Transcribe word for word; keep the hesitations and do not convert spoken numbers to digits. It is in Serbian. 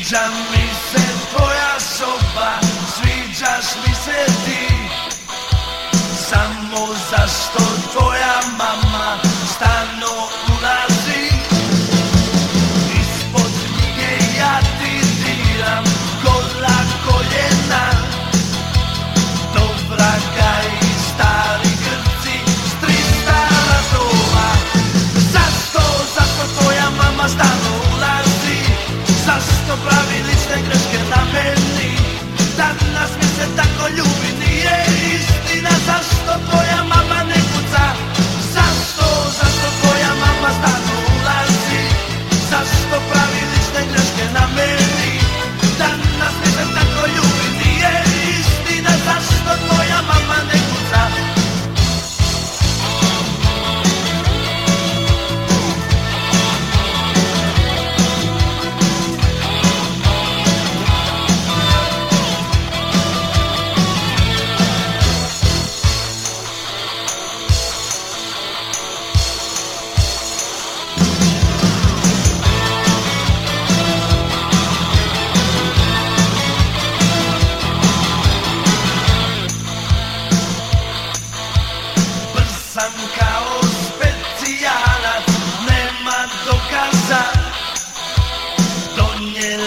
Sviđa mi se tvoja soba, sviđaš mi se ti. Samo zašto tvoja mama stalno ulazi. Ispod knjige ja ti diram gola koljena. Do vraga i stari grci s trista ratova. Zašto, zašto tvoja mama stalno ulazi? Zašto pravi lične greške na meni? Danas mi se tako ljubi, nije istina. Zašto tvoja mama ne kuca? Zašto, zašto tvoja mama stalno ulazi? Zašto pravi lične greške na meni? Danas mi se tako ljubi, nije istina. Zašto tvoja mama ne kuca? Sam kao specijalac, nema dokaza. Donijela